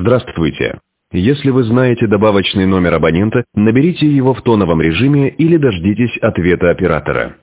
Здравствуйте. Если вы знаете добавочный номер абонента, наберите его в тоновом режиме или дождитесь ответа оператора.